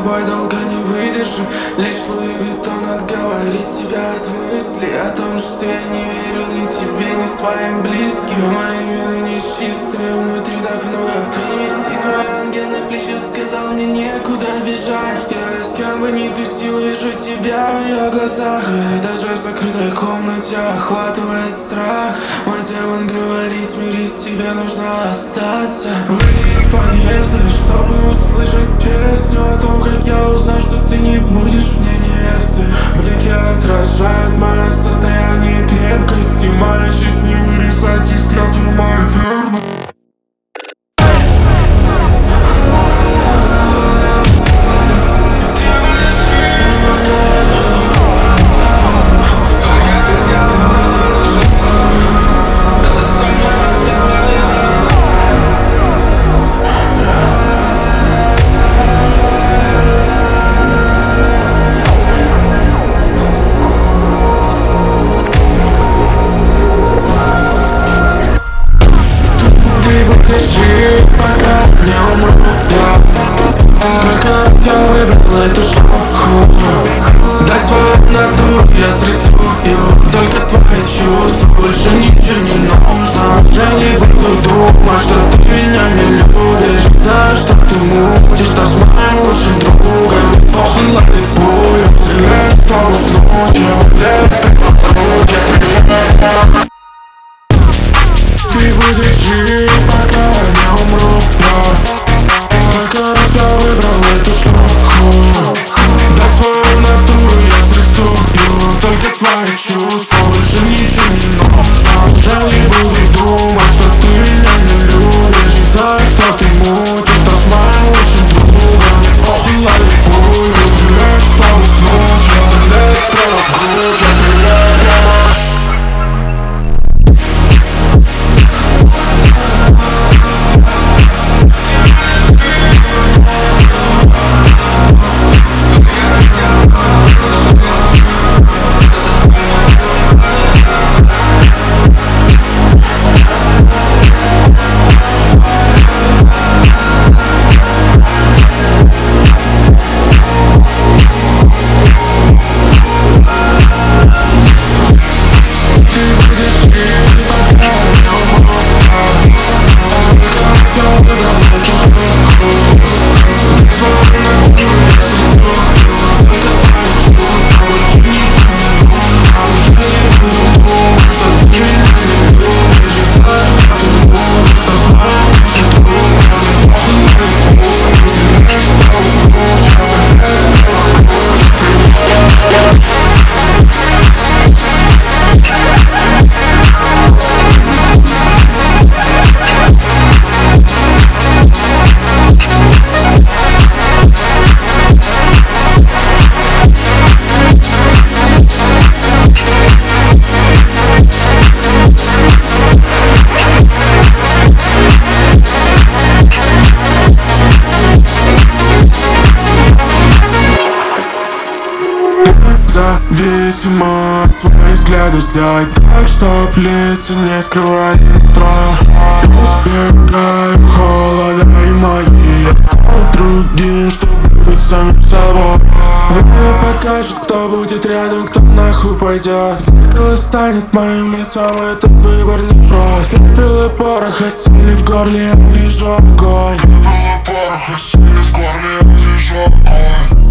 тобой долго не выдержим. Лишь Луи Виттон отговорит тебя от мысли о том, что я не верю ни тебе, ни своим близким. Мои вины нечистые, внутри так много примесей. Твой ангел на плече сказал мне некуда бежать. Я с кем бы ни тусил, вижу тебя в ее глазах. И даже в закрытой комнате охватывает страх. Мой демон говорит: смирись, тебе нужно остаться. Выйди из подъезда, чтобы услышать песню о том, как я узнал, что ты не будешь мне невестой. Блики отражают мое состояние крепкости. Моя честь не вырезать из клятвы моей верной. Жить, пока не умру я. Сколько раз я выбрал эту штуку. Дай свою натуру, я срисую. Только твои чувства, больше ничего не нужно. Уже не буду думать, что ты меня не любишь. Знаю, что ты мутишь там с моим лучшим другом. Похуй, лови пулю, стреляй, чтобы уснуть. Я стреляю прямо в грудь, я стреляю. Ты будешь жить, пока не умру я. Сколько раз я выбрал эту штуку. Дай свою натуру, я срисую. Только твои чувства, больше ничего не нужно. Уже не буду думать, что ты меня не любишь. Не знаю, что ты мутишь там с моим лучшим другом. Похуй, лови пулю, стреляй, чтобы уснуть. Я стреляю прямо в грудь, я стреляю прямо. Зависимо от своих взглядов сделать так, чтоб лица не скрывали нутро. Избегаю холода и магии. Я стал другим, чтобы быть самим собой. Время покажет, кто будет рядом, кто нахуй пойдет. Зеркало станет моим лицом, этот выбор не прост. Пепел и порох осели в горле, я вижу огонь. Пепел и порох осели в горле, я вижу огонь.